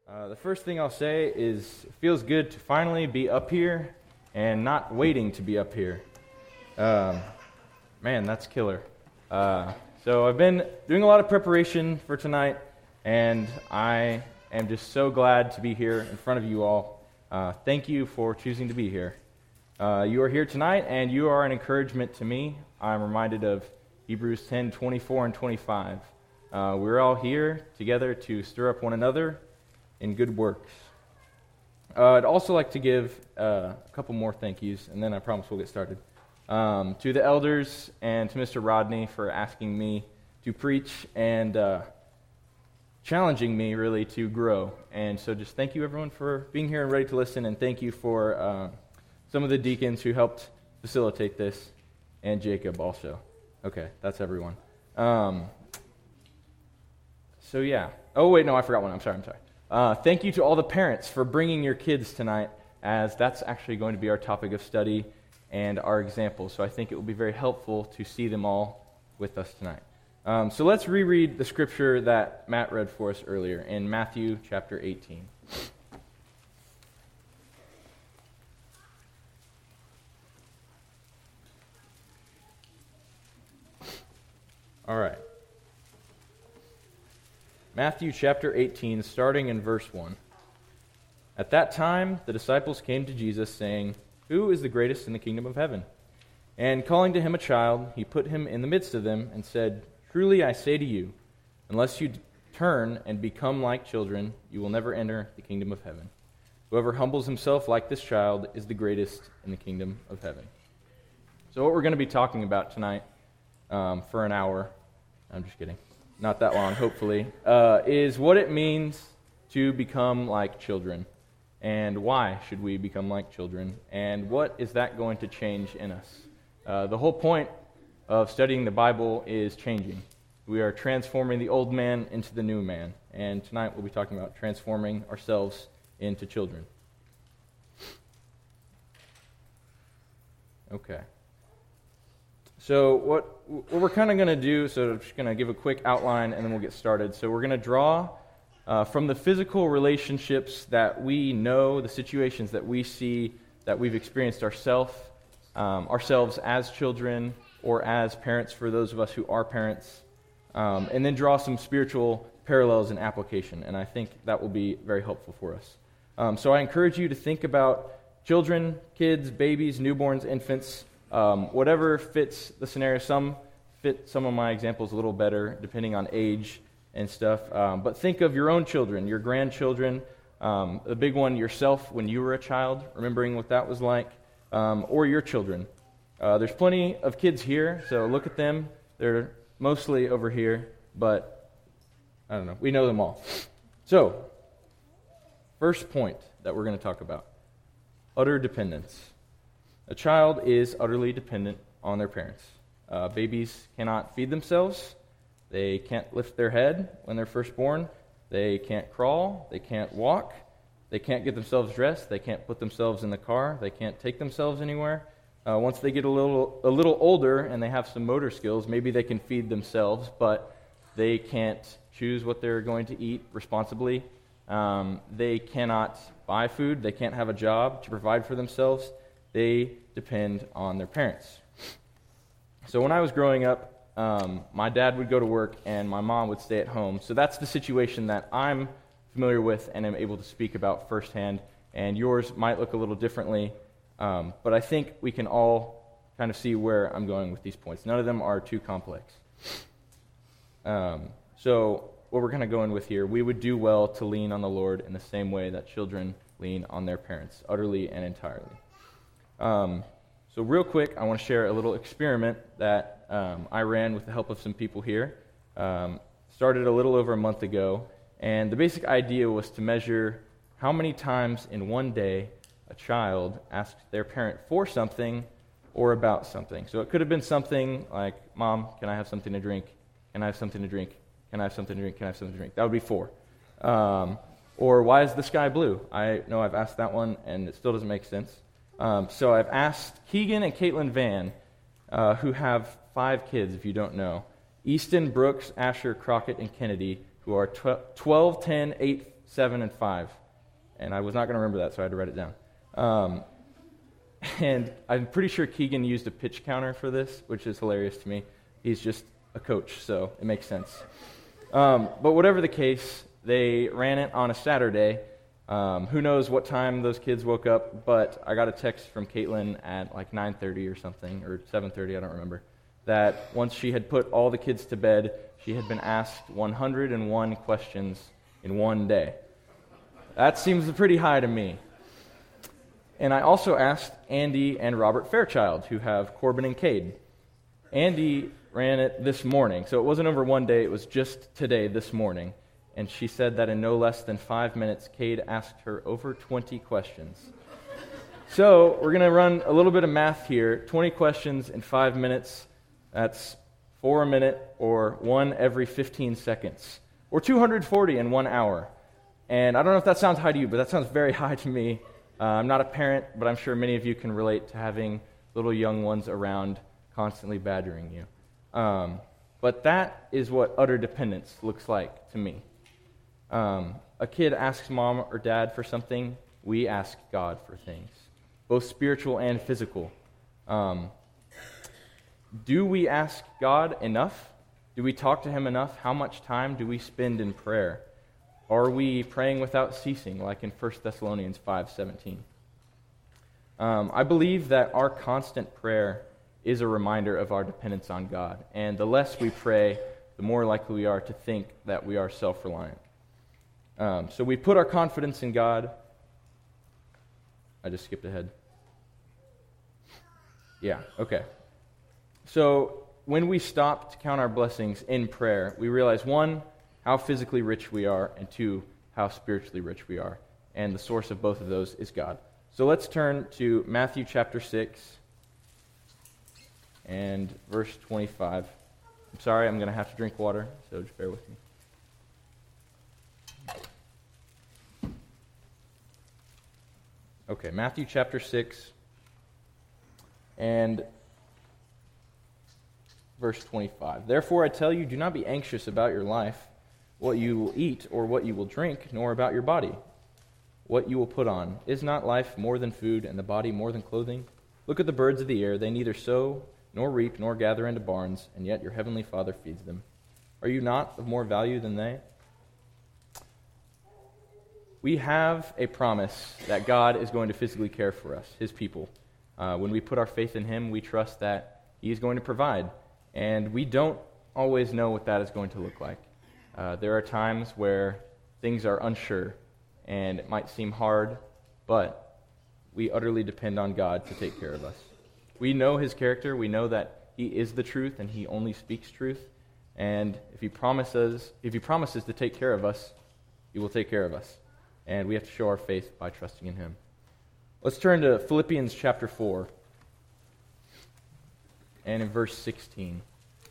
The first thing I'll say is it feels good to finally be up here and not waiting to be up here. Man, that's killer. So I've been doing a lot of preparation for tonight, and I am just so glad to be here in front of you all. Thank you for choosing to be here. You are here tonight, and you are an encouragement to me. I'm reminded of Hebrews 10:24 and 25. We're all here together to stir up one another in good works. I'd also like to give a couple more thank yous, and then I promise we'll get started. To the elders and to Mr. Rodney for asking me to preach and challenging me, really, to grow. And so just thank you, everyone, for being here and ready to listen, and thank you for some of the deacons who helped facilitate this, and Jacob also. Okay, that's everyone. So yeah. Oh, wait, no, I forgot one. I'm sorry. Thank you to all the parents for bringing your kids tonight, as that's actually going to be our topic of study and our examples. So I think it will be very helpful to see them all with us tonight. So let's reread the scripture that Matt read for us earlier in Matthew chapter 18. All right. Matthew chapter 18, starting in verse 1. At that time, the disciples came to Jesus, saying, "Who is the greatest in the kingdom of heaven?" And calling to him a child, he put him in the midst of them and said, "Truly I say to you, unless you turn and become like children, you will never enter the kingdom of heaven. Whoever humbles himself like this child is the greatest in the kingdom of heaven." So what we're going to be talking about tonight for an hour, I'm just kidding, not that long, hopefully, is what it means to become like children. And why should we become like children? And what is that going to change in us? The whole point of studying the Bible is changing. We are transforming the old man into the new man. And tonight we'll be talking about transforming ourselves into children. Okay. So what we're kind of going to do, so I'm just going to give a quick outline and then we'll get started. So we're going to draw from the physical relationships that we know, the situations that we see, that we've experienced ourselves as children or as parents for those of us who are parents, and then draw some spiritual parallels and application. And I think that will be very helpful for us. So I encourage you to think about children, kids, babies, newborns, infants, whatever fits the scenario. Some fit some of my examples a little better, depending on age and stuff. But think of your own children, your grandchildren, the big one, yourself when you were a child, remembering what that was like, or your children. There's plenty of kids here, so look at them. They're mostly over here, but I don't know. We know them all. So, first point that we're going to talk about, utter dependence. A child is utterly dependent on their parents. Babies cannot feed themselves. They can't lift their head when they're first born. They can't crawl. They can't walk. They can't get themselves dressed. They can't put themselves in the car. They can't take themselves anywhere. Once they get a little older and they have some motor skills, maybe they can feed themselves, but they can't choose what they're going to eat responsibly. They cannot buy food. They can't have a job to provide for themselves. They depend on their parents. So when I was growing up, my dad would go to work and my mom would stay at home. So that's the situation that I'm familiar with and am able to speak about firsthand. And yours might look a little differently, but I think we can all kind of see where I'm going with these points. None of them are too complex. So what we're kind of going with here, we would do well to lean on the Lord in the same way that children lean on their parents, utterly and entirely. So real quick, I want to share a little experiment that I ran with the help of some people here. Started a little over a month ago, and the basic idea was to measure how many times in one day a child asked their parent for something or about something. So it could have been something like, "Mom, can I have something to drink? Can I have something to drink? Can I have something to drink? Can I have something to drink?" That would be 4. Or, "Why is the sky blue?" I know I've asked that one, and it still doesn't make sense. So I've asked Keegan and Caitlin Van, who have 5 kids, if you don't know, Easton, Brooks, Asher, Crockett, and Kennedy, who are 12, 10, 8, 7, and 5. And I was not going to remember that, so I had to write it down. And I'm pretty sure Keegan used a pitch counter for this, which is hilarious to me. He's just a coach, so it makes sense. But whatever the case, they ran it on a Saturday. Who knows what time those kids woke up, but I got a text from Caitlin at like 9:30 or something, or 7:30, I don't remember, that once she had put all the kids to bed, she had been asked 101 questions in one day. That seems pretty high to me. And I also asked Andy and Robert Fairchild, who have Corbin and Cade. Andy ran it this morning, so it wasn't over one day, it was just today, this morning. And she said that in no less than 5 minutes, Cade asked her over 20 questions. So we're going to run a little bit of math here. 20 questions in 5 minutes, that's 4 a minute, or 1 every 15 seconds, or 240 in 1 hour. And I don't know if that sounds high to you, but that sounds very high to me. I'm not a parent, but I'm sure many of you can relate to having little young ones around constantly badgering you. But that is what utter dependence looks like to me. A kid asks mom or dad for something, we ask God for things, both spiritual and physical. Do we ask God enough? Do we talk to Him enough? How much time do we spend in prayer? Are we praying without ceasing, like in 1 Thessalonians 5:17? I believe that our constant prayer is a reminder of our dependence on God, and the less we pray, the more likely we are to think that we are self-reliant. So we put our confidence in God. I just skipped ahead. Yeah, okay. So when we stop to count our blessings in prayer, we realize, 1, how physically rich we are, and 2, how spiritually rich we are. And the source of both of those is God. So let's turn to Matthew chapter 6 and verse 25. I'm sorry, I'm going to have to drink water, so just bear with me. Okay, Matthew chapter 6 and verse 25. Therefore I tell you, do not be anxious about your life, what you will eat or what you will drink, nor about your body, what you will put on. Is not life more than food, and the body more than clothing? Look at the birds of the air. They neither sow, nor reap, nor gather into barns, and yet your heavenly Father feeds them. Are you not of more value than they? We have a promise that God is going to physically care for us, His people. When we put our faith in Him, we trust that He is going to provide. And we don't always know what that is going to look like. There are times where things are unsure, and it might seem hard, but we utterly depend on God to take care of us. We know His character. We know that He is the truth, and He only speaks truth. And if He promises to take care of us, He will take care of us. And we have to show our faith by trusting in Him. Let's turn to Philippians chapter 4, and in verse 16.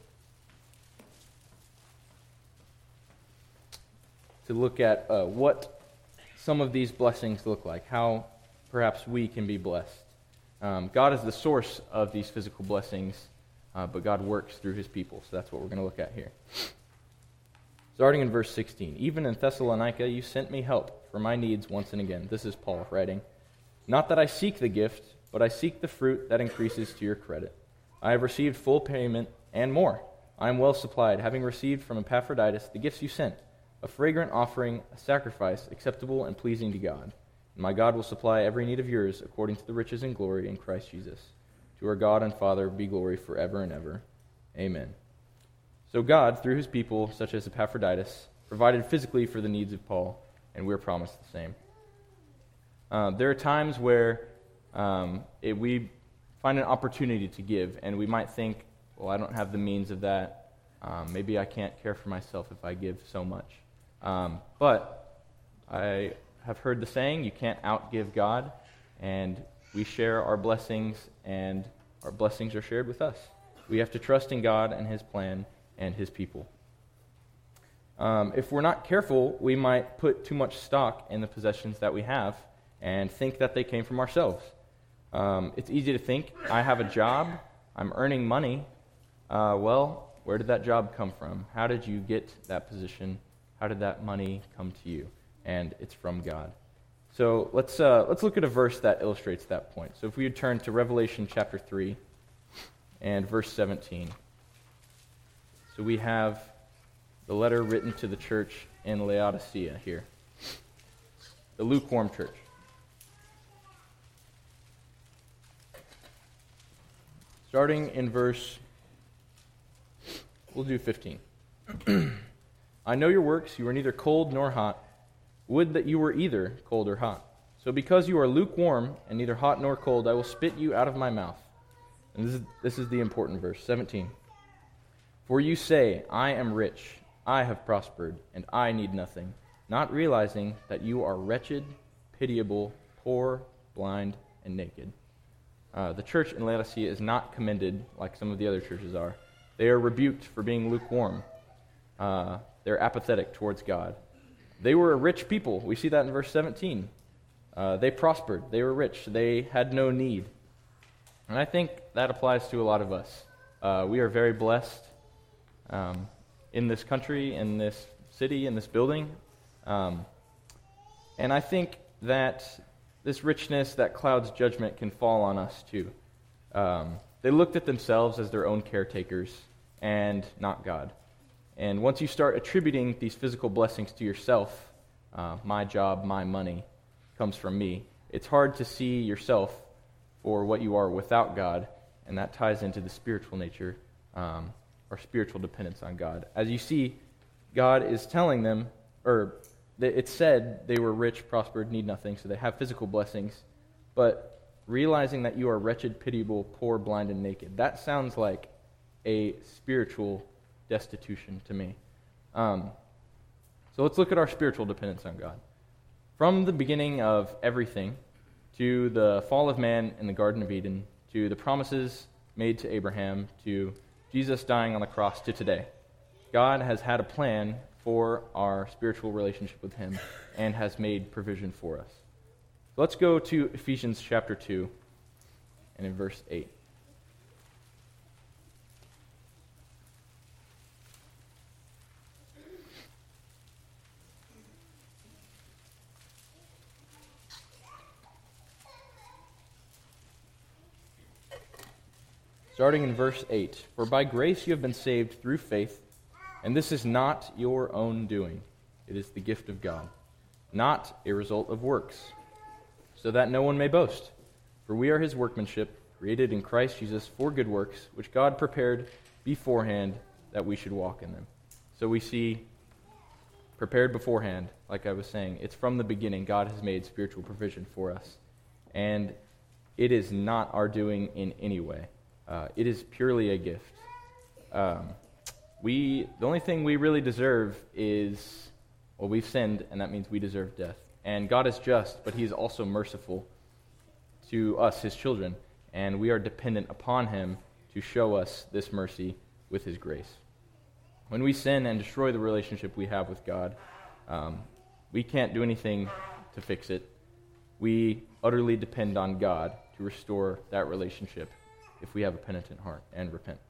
To look at what some of these blessings look like, how perhaps we can be blessed. God is the source of these physical blessings, but God works through His people. So that's what we're going to look at here. Starting in verse 16. Even in Thessalonica you sent me help for my needs once and again. This is Paul writing. Not that I seek the gift, but I seek the fruit that increases to your credit. I have received full payment and more. I am well supplied, having received from Epaphroditus the gifts you sent, a fragrant offering, a sacrifice acceptable and pleasing to God. And my God will supply every need of yours according to the riches and glory in Christ Jesus. To our God and Father be glory forever and ever. Amen. So God, through His people, such as Epaphroditus, provided physically for the needs of Paul, and we're promised the same. There are times where we find an opportunity to give, and we might think, well, I don't have the means of that. Maybe I can't care for myself if I give so much. But I have heard the saying, you can't outgive God, and we share our blessings, and our blessings are shared with us. We have to trust in God and His plan and His people. If we're not careful, we might put too much stock in the possessions that we have and think that they came from ourselves. It's easy to think, I have a job, I'm earning money. Well, where did that job come from? How did you get that position? How did that money come to you? and it's from God. So let's look at a verse that illustrates that point. So if we would turn to Revelation chapter 3 and verse 17. So we have the letter written to the church in Laodicea here, the lukewarm church. Starting in verse, we'll do 15. I know your works, you are neither cold nor hot. Would that you were either cold or hot. So because you are lukewarm and neither hot nor cold, I will spit you out of my mouth. And this is the important verse, 17. For you say, I am rich, I have prospered, and I need nothing, not realizing that you are wretched, pitiable, poor, blind, and naked. The church in Laodicea is not commended like some of the other churches are. They are rebuked for being lukewarm. They're apathetic towards God. They were a rich people. We see that in verse 17. They prospered. They were rich. They had no need. And I think that applies to a lot of us. We are very blessed in this country, in this city, in this building. And I think that this richness that clouds judgment can fall on us too. They looked at themselves as their own caretakers and not God. And once you start attributing these physical blessings to yourself, my job, my money, comes from me, it's hard to see yourself for what you are without God, and that ties into the spiritual nature, or spiritual dependence on God. As you see, God is telling them, or it said they were rich, prospered, need nothing, so they have physical blessings, but realizing that you are wretched, pitiable, poor, blind, and naked, that sounds like a spiritual destitution to me. So let's look at our spiritual dependence on God. From the beginning of everything, to the fall of man in the Garden of Eden, to the promises made to Abraham, to Jesus dying on the cross, to today, God has had a plan for our spiritual relationship with Him and has made provision for us. So let's go to Ephesians chapter 2 and in verse 8. Starting in verse 8, for by grace you have been saved through faith, and this is not your own doing. It is the gift of God, not a result of works, so that no one may boast. For we are His workmanship, created in Christ Jesus for good works, which God prepared beforehand that we should walk in them. So we see prepared beforehand, like I was saying. It's from the beginning God has made spiritual provision for us. And it is not our doing in any way. It is purely a gift. The only thing we really deserve is, well, we've sinned, and that means we deserve death. And God is just, but He is also merciful to us, His children, and we are dependent upon Him to show us this mercy with His grace. When we sin and destroy the relationship we have with God, we can't do anything to fix it. We utterly depend on God to restore that relationship if we have a penitent heart and repent.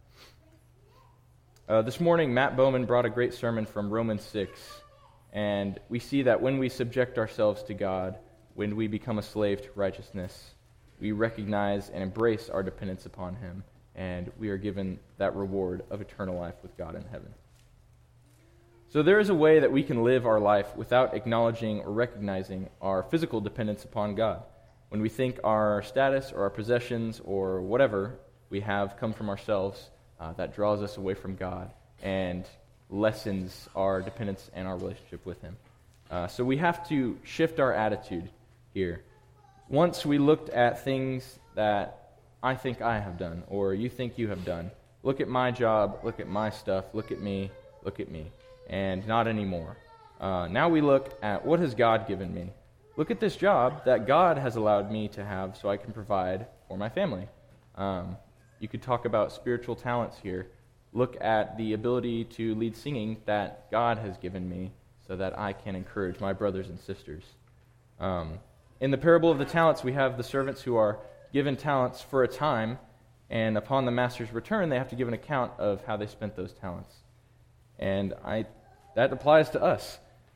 This morning, Matt Bowman brought a great sermon from Romans 6, and we see that when we subject ourselves to God, when we become a slave to righteousness, we recognize and embrace our dependence upon Him, and we are given that reward of eternal life with God in heaven. So there is a way that we can live our life without acknowledging or recognizing our physical dependence upon God. When we think our status or our possessions or whatever we have come from ourselves, that draws us away from God and lessens our dependence and our relationship with Him. So we have to shift our attitude here. Once we looked at things that I think I have done or you think you have done, look at my job, look at my stuff, look at me, and not anymore. Now we look at what has God given me. Look at this job that God has allowed me to have so I can provide for my family. You could talk about spiritual talents here. Look at the ability to lead singing that God has given me so that I can encourage my brothers and sisters. In the parable of the talents, we have the servants who are given talents for a time, and upon the master's return, they have to give an account of how they spent those talents. And that applies to us.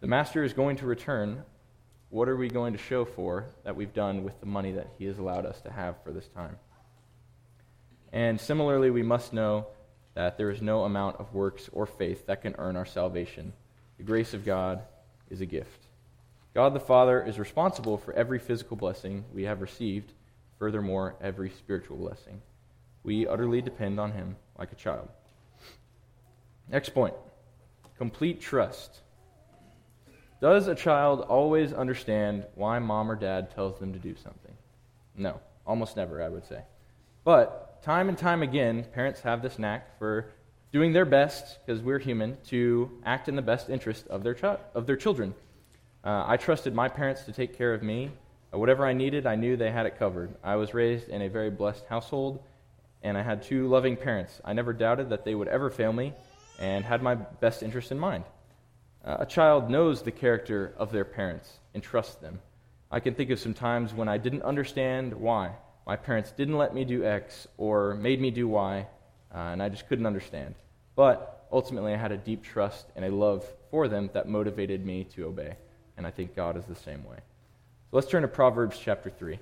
the master is going to return. What are we going to show for that we've done with the money that he has allowed us to have for this time? And similarly, we must know that there is no amount of works or faith that can earn our salvation. The grace of God is a gift. God the Father is responsible for every physical blessing we have received, furthermore, every spiritual blessing. We utterly depend on him like a child. Next point, complete trust. Does a child always understand why mom or dad tells them to do something? No, almost never, I would say. But time and time again, parents have this knack for doing their best, because we're human, to act in the best interest of their children. I trusted my parents to take care of me. Whatever I needed, I knew they had it covered. I was raised in a very blessed household, and I had 2 loving parents. I never doubted that they would ever fail me and had my best interest in mind. A child knows the character of their parents and trusts them. I can think of some times when I didn't understand why my parents didn't let me do X or made me do Y, and I just couldn't understand. But ultimately, I had a deep trust and a love for them that motivated me to obey. And I think God is the same way. So let's turn to Proverbs chapter 3.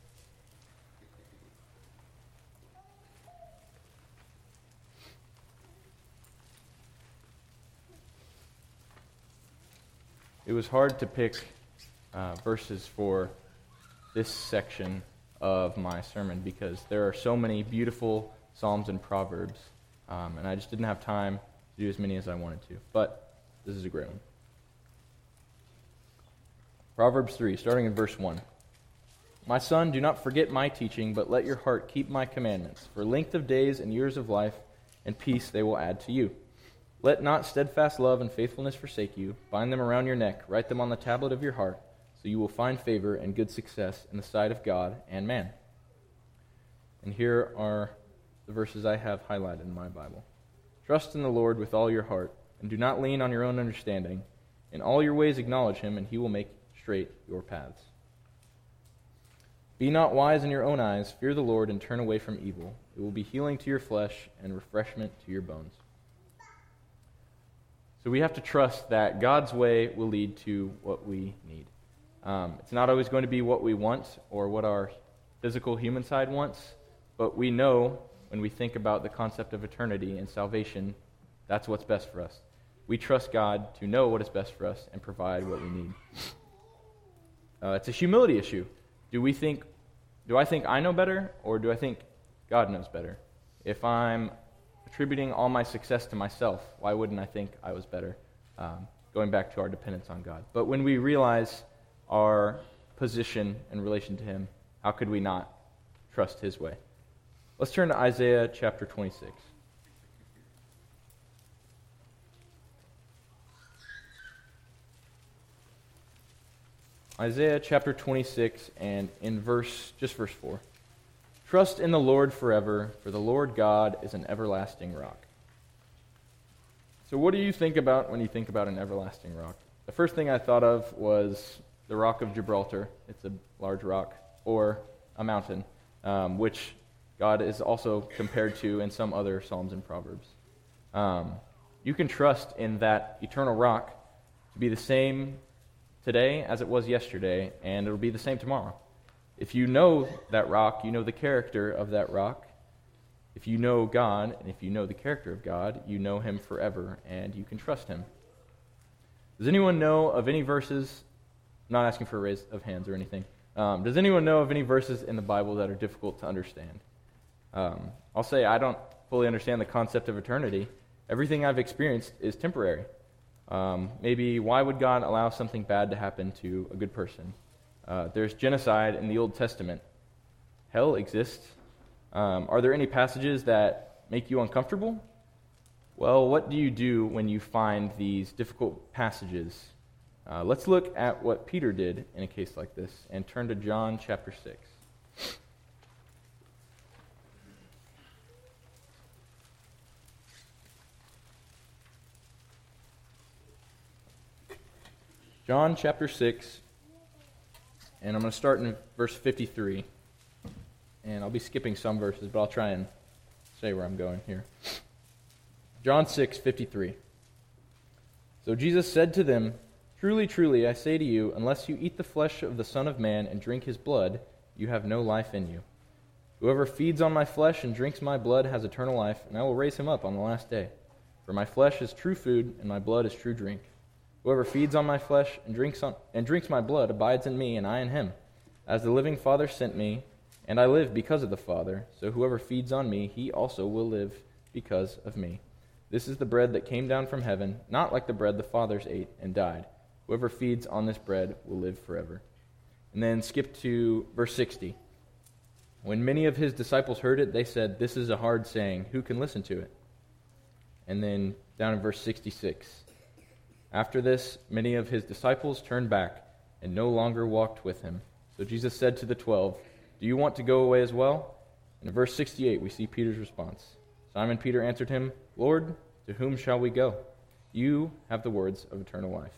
It was hard to pick verses for this section of my sermon because there are so many beautiful Psalms and Proverbs, and I just didn't have time to do as many as I wanted to. But this is a great one. Proverbs 3, starting in verse 1. My son, do not forget my teaching, but let your heart keep my commandments. For length of days and years of life and peace they will add to you. Let not steadfast love and faithfulness forsake you. Bind them around your neck, write them on the tablet of your heart, so you will find favor and good success in the sight of God and man. And here are the verses I have highlighted in my Bible. Trust in the Lord with all your heart, and do not lean on your own understanding. In all your ways acknowledge him, and he will make straight your paths. Be not wise in your own eyes. Fear the Lord and turn away from evil. It will be healing to your flesh and refreshment to your bones. So we have to trust that God's way will lead to what we need. It's not always going to be what we want or what our physical human side wants, but we know when we think about the concept of eternity and salvation, that's what's best for us. We trust God to know what is best for us and provide what we need. It's a humility issue. Do I think I know better, or do I think God knows better? If I'm attributing all my success to myself, why wouldn't I think I was better? Going back to our dependence on God. But when we realize our position in relation to him, how could we not trust his way? Let's turn to Isaiah chapter 26. Isaiah chapter 26, and in verse 4. Trust in the Lord forever, for the Lord God is an everlasting rock. So what do you think about when you think about an everlasting rock? The first thing I thought of was the Rock of Gibraltar. It's a large rock, or a mountain, which God is also compared to in some other Psalms and Proverbs. You can trust in that eternal rock to be the same today as it was yesterday, and it'll be the same tomorrow. If you know that rock, you know the character of that rock. If you know God, and if you know the character of God, you know him forever, and you can trust him. Does anyone know of any verses, I'm not asking for a raise of hands or anything, does anyone know of any verses in the Bible that are difficult to understand? I'll say I don't fully understand the concept of eternity. Everything I've experienced is temporary. Maybe why would God allow something bad to happen to a good person? There's genocide in the Old Testament. Hell exists. Are there any passages that make you uncomfortable? Well, what do you do when you find these difficult passages? Let's look at what Peter did in a case like this and turn to John chapter 6. John chapter 6, and I'm going to start in verse 53. And I'll be skipping some verses, but I'll try and say where I'm going here. John 6:53. So Jesus said to them, Truly, truly, I say to you, unless you eat the flesh of the Son of Man and drink his blood, you have no life in you. Whoever feeds on my flesh and drinks my blood has eternal life, and I will raise him up on the last day. For my flesh is true food, and my blood is true drink. Whoever feeds on my flesh and drinks my blood abides in me, and I in him. As the living Father sent me, and I live because of the Father, so whoever feeds on me, he also will live because of me. This is the bread that came down from heaven, not like the bread the fathers ate and died. Whoever feeds on this bread will live forever. And then skip to verse 60. When many of his disciples heard it, they said, "This is a hard saying. Who can listen to it?" And then down in verse 66. After this, many of his disciples turned back and no longer walked with him. So Jesus said to the 12, "Do you want to go away as well?" And in verse 68, we see Peter's response. Simon Peter answered him, "Lord, to whom shall we go? You have the words of eternal life."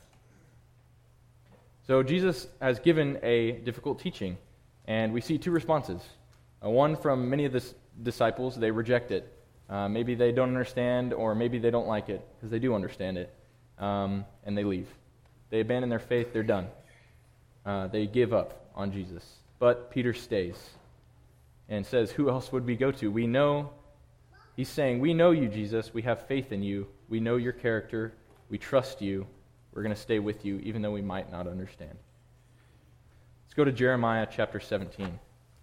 So Jesus has given a difficult teaching, and we see two responses. One from many of the disciples, they reject it. Maybe they don't understand, or maybe they don't like it, because they do understand it, and they leave. They abandon their faith, they're done. They give up on Jesus. But Peter stays and says, "Who else would we go to? We know," he's saying, "We know you, Jesus. We have faith in you. We know your character. We trust you. We're going to stay with you, even though we might not understand." Let's go to Jeremiah chapter 17.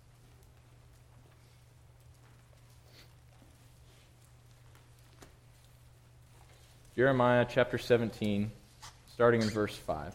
Jeremiah chapter 17, starting in verse 5.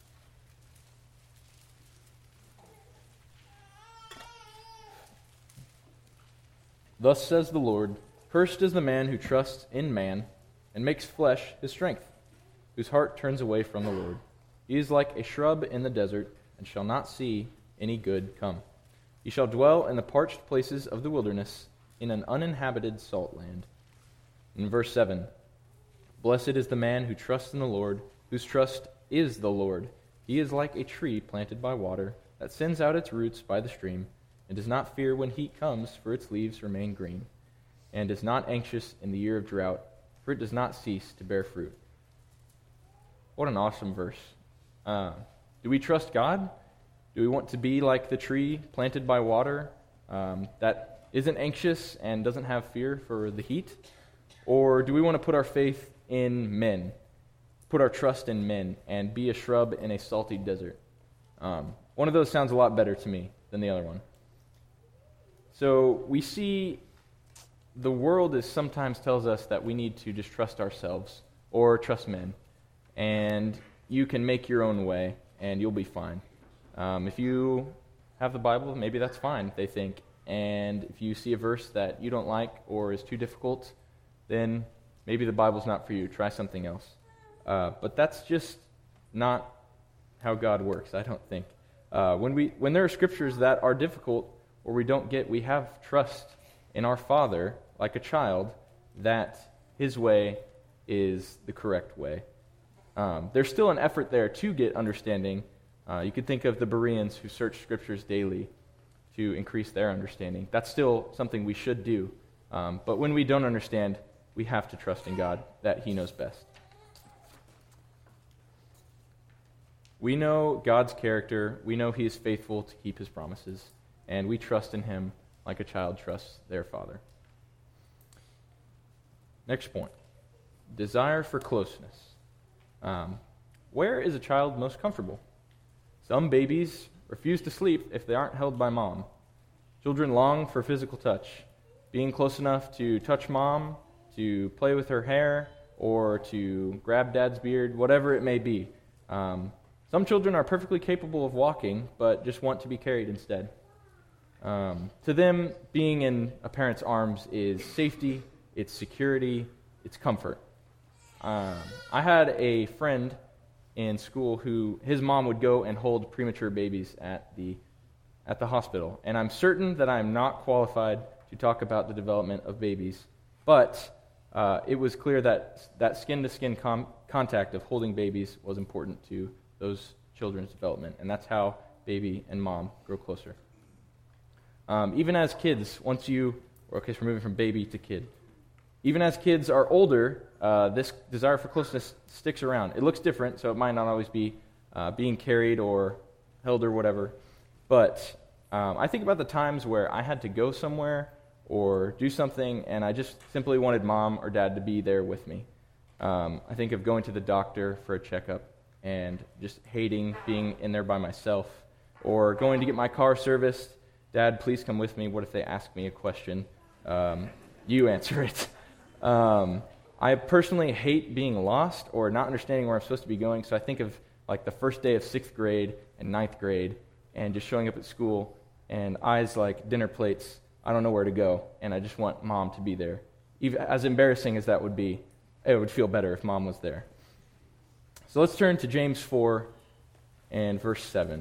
Thus says the Lord, "Cursed is the man who trusts in man and makes flesh his strength, whose heart turns away from the Lord. He is like a shrub in the desert and shall not see any good come. He shall dwell in the parched places of the wilderness, in an uninhabited salt land." In verse 7, "Blessed is the man who trusts in the Lord, whose trust is the Lord. He is like a tree planted by water that sends out its roots by the stream, and does not fear when heat comes, for its leaves remain green, and is not anxious in the year of drought, for it does not cease to bear fruit." What an awesome verse. Do we trust God? Do we want to be like the tree planted by water that isn't anxious and doesn't have fear for the heat? Or do we want to put our faith in men, put our trust in men, and be a shrub in a salty desert? One of those sounds a lot better to me than the other one. So we see the world sometimes tells us that we need to just trust ourselves or trust men, and you can make your own way and you'll be fine. If you have the Bible, maybe that's fine, they think. And if you see a verse that you don't like or is too difficult, then maybe the Bible's not for you. Try something else. But that's just not how God works, I don't think. When there are scriptures that are difficult or we don't get, we have trust in our Father, like a child, that his way is the correct way. There's still an effort there to get understanding. You could think of the Bereans who search scriptures daily to increase their understanding. That's still something we should do. But when we don't understand, we have to trust in God that he knows best. We know God's character. We know he is faithful to keep his promises. And we trust in him like a child trusts their father. Next point. Desire for closeness. Where is a child most comfortable? Some babies refuse to sleep if they aren't held by mom. Children long for physical touch. Being close enough to touch mom, to play with her hair, or to grab dad's beard, whatever it may be. Some children are perfectly capable of walking, but just want to be carried instead. To them, being in a parent's arms is safety, it's security, it's comfort. I had a friend in school who his mom would go and hold premature babies at the hospital, and I'm certain that I'm not qualified to talk about the development of babies, but it was clear that skin-to-skin contact of holding babies was important to those children's development, and that's how baby and mom grow closer. Even as kids, we're moving from baby to kid. even as kids are older, this desire for closeness sticks around. It looks different, so it might not always be being carried or held or whatever. But I think about the times where I had to go somewhere or do something, and I just simply wanted mom or dad to be there with me. I think of going to the doctor for a checkup and just hating being in there by myself, or going to get my car serviced. Dad, please come with me. What if they ask me a question? You answer it. I personally hate being lost or not understanding where I'm supposed to be going, so I think of like the first day of 6th grade and 9th grade and just showing up at school and eyes like dinner plates. I don't know where to go, and I just want mom to be there. Even as embarrassing as that would be, it would feel better if mom was there. So let's turn to James 4 and verse 7.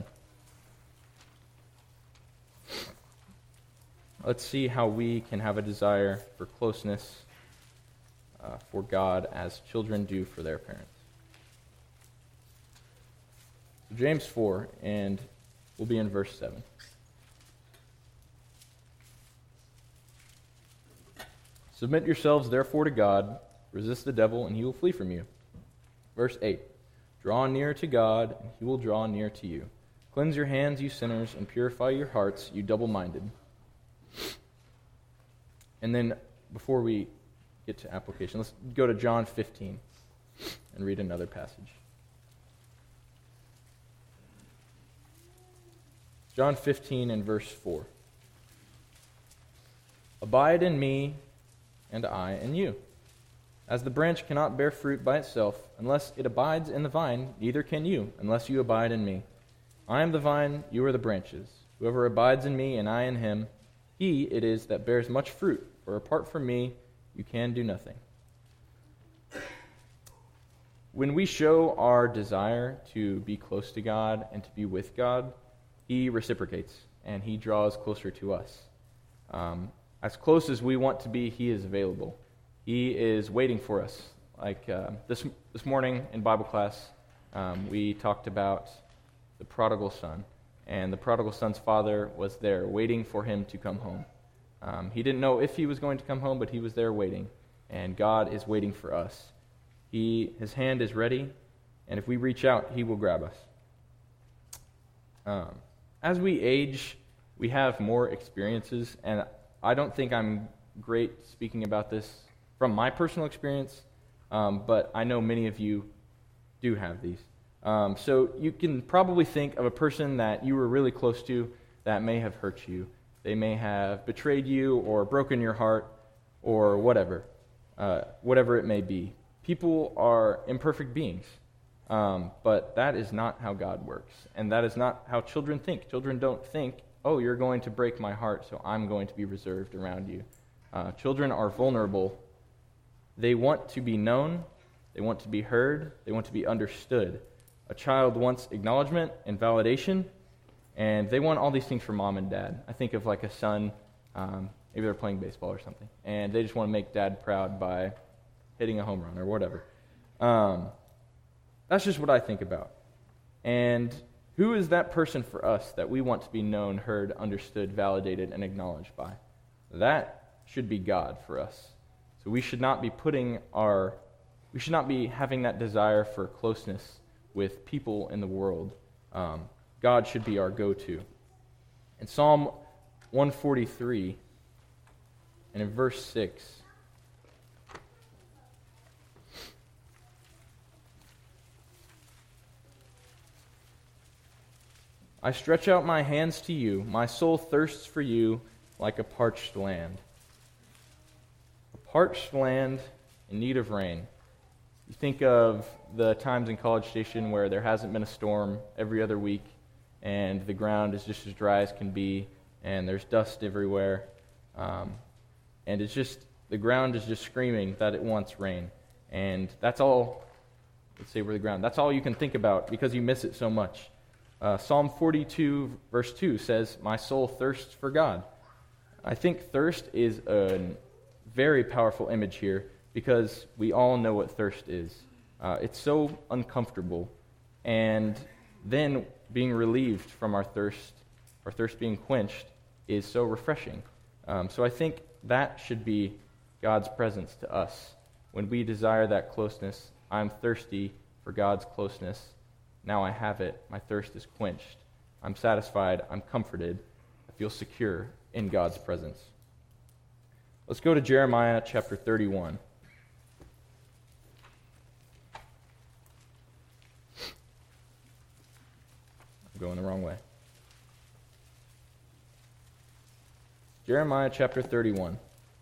Let's see how we can have a desire for closeness for God as children do for their parents. So James 4, and we'll be in verse 7. Submit yourselves therefore to God, resist the devil, and he will flee from you. Verse 8. Draw near to God, and he will draw near to you. Cleanse your hands, you sinners, and purify your hearts, you double-minded. And then, before we get to application, let's go to John 15 and read another passage. John 15 and verse 4. Abide in me, and I in you. As the branch cannot bear fruit by itself unless it abides in the vine, neither can you unless you abide in me. I am the vine, you are the branches. Whoever abides in me and I in him, he it is that bears much fruit, for apart from me you can do nothing. When we show our desire to be close to God and to be with God, he reciprocates and he draws closer to us. As close as we want to be, he is available. He is waiting for us. Like this morning in Bible class, we talked about the prodigal son. And the prodigal son's father was there waiting for him to come home. He didn't know if he was going to come home, but he was there waiting. And God is waiting for us. His hand is ready, and if we reach out, he will grab us. As we age, we have more experiences, and I don't think I'm great speaking about this from my personal experience, but I know many of you do have these. So you can probably think of a person that you were really close to that may have hurt you. They may have betrayed you or broken your heart or whatever it may be. People are imperfect beings, but that is not how God works, and that is not how children think. Children don't think, oh, you're going to break my heart, so I'm going to be reserved around you. Children are vulnerable. They want to be known. They want to be heard. They want to be understood. A child wants acknowledgement and validation, and they want all these things from mom and dad. I think of like a son, maybe they're playing baseball or something, and they just want to make dad proud by hitting a home run or whatever. That's just what I think about. And who is that person for us that we want to be known, heard, understood, validated, and acknowledged by? That should be God for us. So we should not be having that desire for closeness with people in the world. God should be our go-to. In Psalm 143, and in verse 6, I stretch out my hands to you. My soul thirsts for you like a parched land. A parched land in need of rain. You think of the times in College Station where there hasn't been a storm every other week, and the ground is just as dry as can be, and there's dust everywhere, and the ground is just screaming that it wants rain. And that's all, that's all you can think about because you miss it so much. Psalm 42, verse 2 says, my soul thirsts for God. I think thirst is a very powerful image here because we all know what thirst is. It's so uncomfortable. And then being relieved from our thirst being quenched, is so refreshing. So I think that should be God's presence to us. When we desire that closeness, I'm thirsty for God's closeness. Now I have it. My thirst is quenched. I'm satisfied. I'm comforted. I feel secure in God's presence. Let's go to Jeremiah chapter 31. I'm going the wrong way. Jeremiah chapter 31.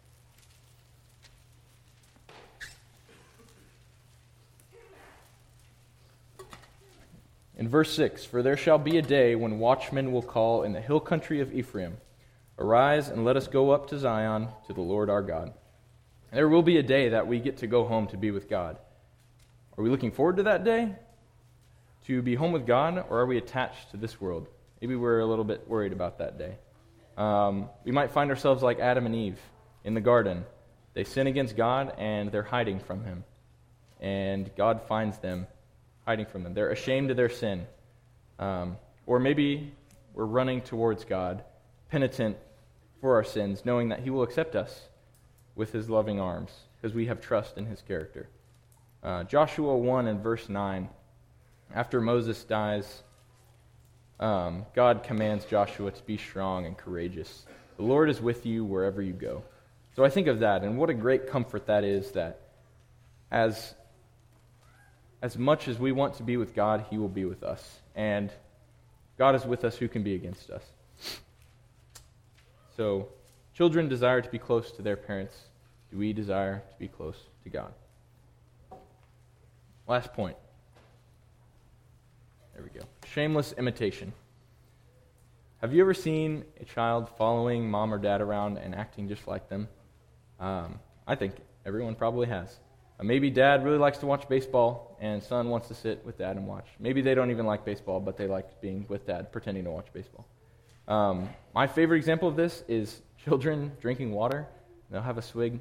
In verse 6, "For there shall be a day when watchmen will call in the hill country of Ephraim, Arise and let us go up to Zion, to the Lord our God." There will be a day that we get to go home to be with God. Are we looking forward to that day? To be home with God, or are we attached to this world? Maybe we're a little bit worried about that day. We might find ourselves like Adam and Eve in the garden. They sin against God, and they're hiding from Him. And God finds them hiding from them. They're ashamed of their sin. Or maybe we're running towards God, penitent for our sins, knowing that He will accept us with His loving arms, because we have trust in His character. Joshua 1 and verse 9, after Moses dies, God commands Joshua to be strong and courageous. The Lord is with you wherever you go. So I think of that, and what a great comfort that is, that as much as we want to be with God, He will be with us. And God is with us, who can be against us? So, children desire to be close to their parents. Do we desire to be close to God? Last point. There we go. Shameless imitation. Have you ever seen a child following mom or dad around and acting just like them? I think everyone probably has. Maybe dad really likes to watch baseball, and son wants to sit with dad and watch. Maybe they don't even like baseball, but they like being with dad, pretending to watch baseball. My favorite example of this is children drinking water. They'll have a swig.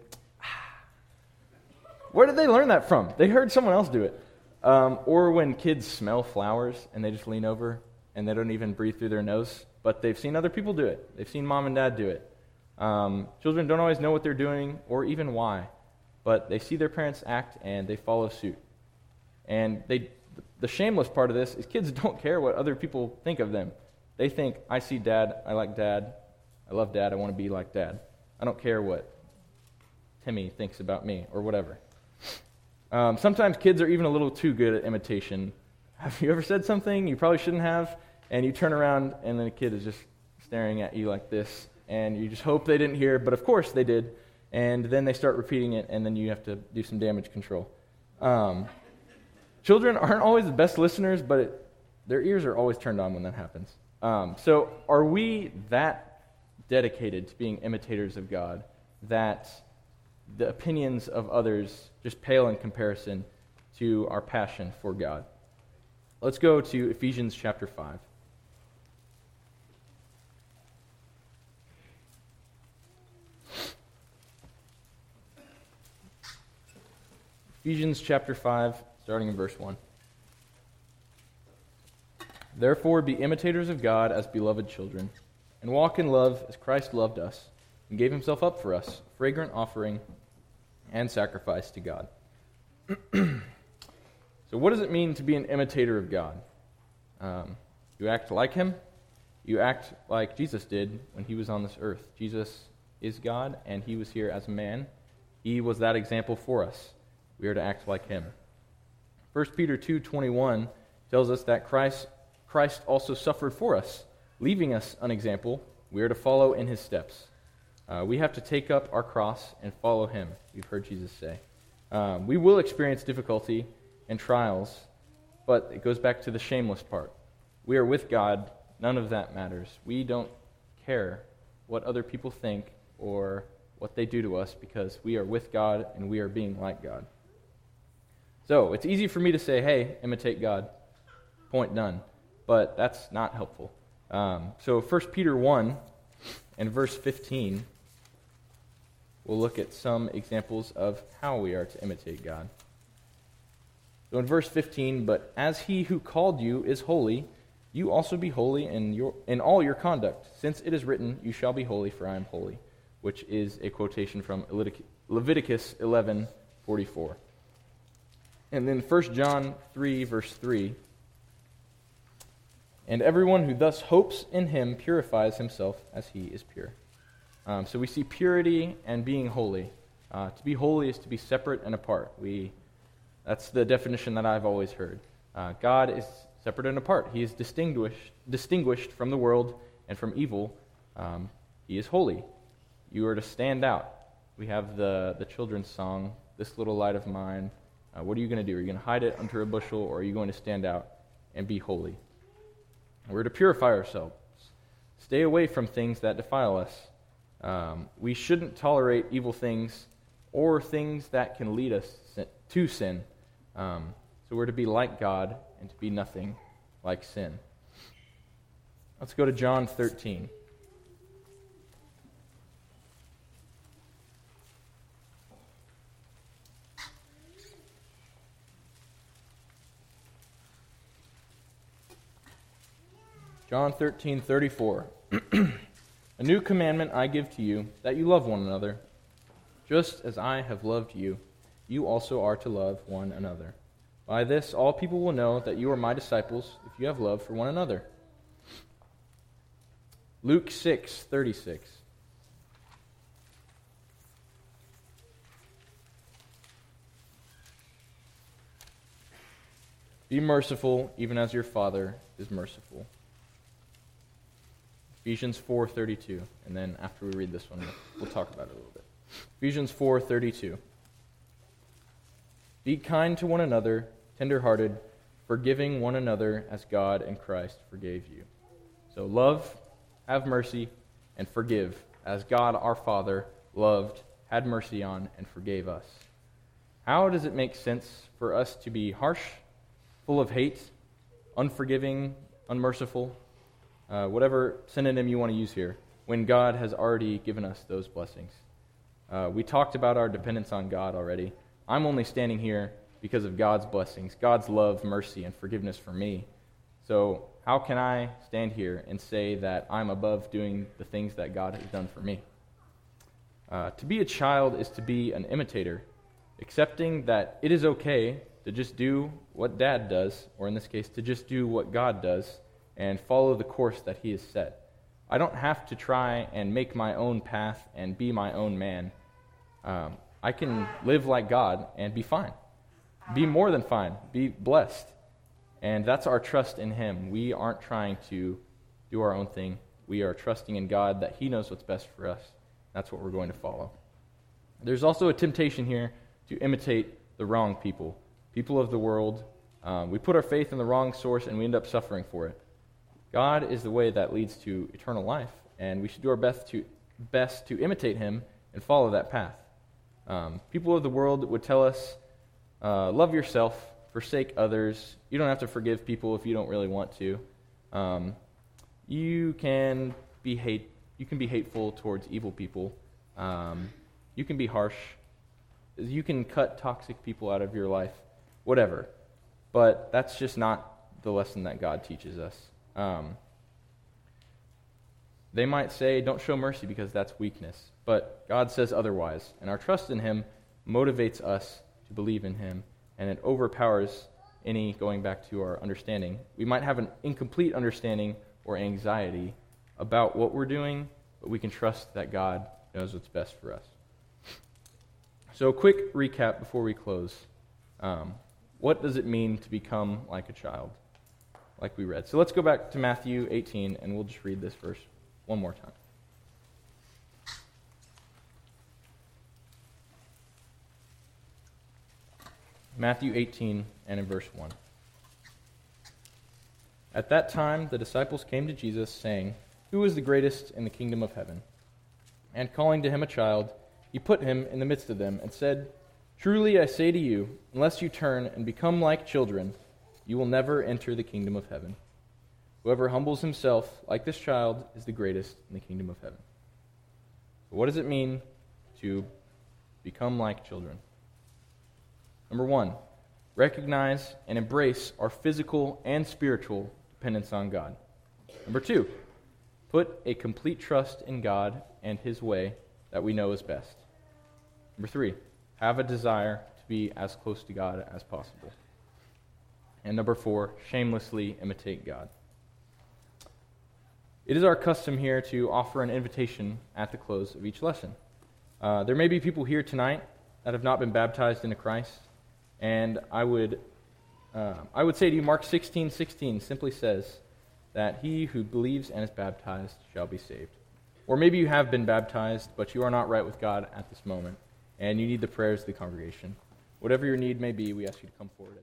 Where did they learn that from? They heard someone else do it. Or when kids smell flowers, and they just lean over, and they don't even breathe through their nose, but they've seen other people do it. They've seen mom and dad do it. Children don't always know what they're doing, or even why. But they see their parents act, and they follow suit. And the shameless part of this is kids don't care what other people think of them. They think, I see dad, I like dad, I love dad, I want to be like dad. I don't care what Timmy thinks about me, or whatever. Sometimes kids are even a little too good at imitation. Have you ever said something you probably shouldn't have, and you turn around, and then a kid is just staring at you like this, and you just hope they didn't hear, but of course they did. And then they start repeating it, and then you have to do some damage control. Children aren't always the best listeners, but their ears are always turned on when that happens. So are we that dedicated to being imitators of God that the opinions of others just pale in comparison to our passion for God? Let's go to Ephesians chapter 5. Ephesians chapter 5, starting in verse 1. "Therefore be imitators of God as beloved children, and walk in love as Christ loved us, and gave Himself up for us, a fragrant offering and sacrifice to God." So what does it mean to be an imitator of God? You act like Him. You act like Jesus did when He was on this earth. Jesus is God, and He was here as a man. He was that example for us. We are to act like Him. 1 Peter 2:21 tells us that Christ also suffered for us, leaving us an example. We are to follow in His steps. We have to take up our cross and follow Him, we've heard Jesus say. We will experience difficulty and trials, but it goes back to the shameless part. We are with God. None of that matters. We don't care what other people think or what they do to us, because we are with God and we are being like God. So, it's easy for me to say, hey, imitate God, point done, but that's not helpful. So 1 Peter 1 and verse 15, we'll look at some examples of how we are to imitate God. So in verse 15, "But as He who called you is holy, you also be holy in all your conduct, since it is written, 'You shall be holy, for I am holy,'" which is a quotation from Leviticus 11:44. And then 1 John 3, verse 3. And everyone who thus hopes in him purifies himself as he is pure. So we see purity and being holy. To be holy is to be separate and apart. That's the definition that I've always heard. God is separate and apart. He is distinguished from the world and from evil. He is holy. You are to stand out. We have the children's song, "This Little Light of Mine." What are you going to do? Are you going to hide it under a bushel, or are you going to stand out and be holy? We're to purify ourselves. Stay away from things that defile us. We shouldn't tolerate evil things or things that can lead us to sin. So we're to be like God and to be nothing like sin. Let's go to John 13. John 13:34. A new commandment I give to you, that you love one another. Just as I have loved you, you also are to love one another. By this all people will know that you are my disciples, if you have love for one another. Luke 6:36. Be merciful, even as your Father is merciful. Ephesians 4:32, and then after we read this one, we'll talk about it a little bit. Ephesians 4:32. Be kind to one another, tender-hearted, forgiving one another as God and Christ forgave you. So love, have mercy, and forgive as God our Father loved, had mercy on, and forgave us. How does it make sense for us to be harsh, full of hate, unforgiving, unmerciful, whatever synonym you want to use here, when God has already given us those blessings? We talked about our dependence on God already. I'm only standing here because of God's blessings, God's love, mercy, and forgiveness for me. So how can I stand here and say that I'm above doing the things that God has done for me? To be a child is to be an imitator, accepting that it is okay to just do what Dad does, or in this case, to just do what God does, and follow the course that He has set. I don't have to try and make my own path and be my own man. I can live like God and be fine. Be more than fine. Be blessed. And that's our trust in Him. We aren't trying to do our own thing. We are trusting in God that He knows what's best for us. That's what we're going to follow. There's also a temptation here to imitate the wrong people. People of the world. We put our faith in the wrong source and we end up suffering for it. God is the way that leads to eternal life, and we should do our best to imitate Him and follow that path. People of the world would tell us, love yourself, forsake others. You don't have to forgive people if you don't really want to. You can be hateful towards evil people. You can be harsh. You can cut toxic people out of your life. Whatever. But that's just not the lesson that God teaches us. They might say, don't show mercy because that's weakness. But God says otherwise. And our trust in Him motivates us to believe in Him. And it overpowers any, going back to our understanding. We might have an incomplete understanding or anxiety about what we're doing, but we can trust that God knows what's best for us. So a quick recap before we close. What does it mean to become like a child? Like we read. So let's go back to Matthew 18, and we'll just read this verse one more time. Matthew 18, and in verse 1. At that time the disciples came to Jesus, saying, "Who is the greatest in the kingdom of heaven?" And calling to him a child, He put him in the midst of them, and said, "Truly I say to you, unless you turn and become like children, you will never enter the kingdom of heaven. Whoever humbles himself like this child is the greatest in the kingdom of heaven." So what does it mean to become like children? Number 1, recognize and embrace our physical and spiritual dependence on God. Number 2, put a complete trust in God and His way that we know is best. Number 3, have a desire to be as close to God as possible. And number 4, shamelessly imitate God. It is our custom here to offer an invitation at the close of each lesson. There may be people here tonight that have not been baptized into Christ, and I would say to you, Mark 16:16 simply says that he who believes and is baptized shall be saved. Or maybe you have been baptized, but you are not right with God at this moment, and you need the prayers of the congregation. Whatever your need may be, we ask you to come forward.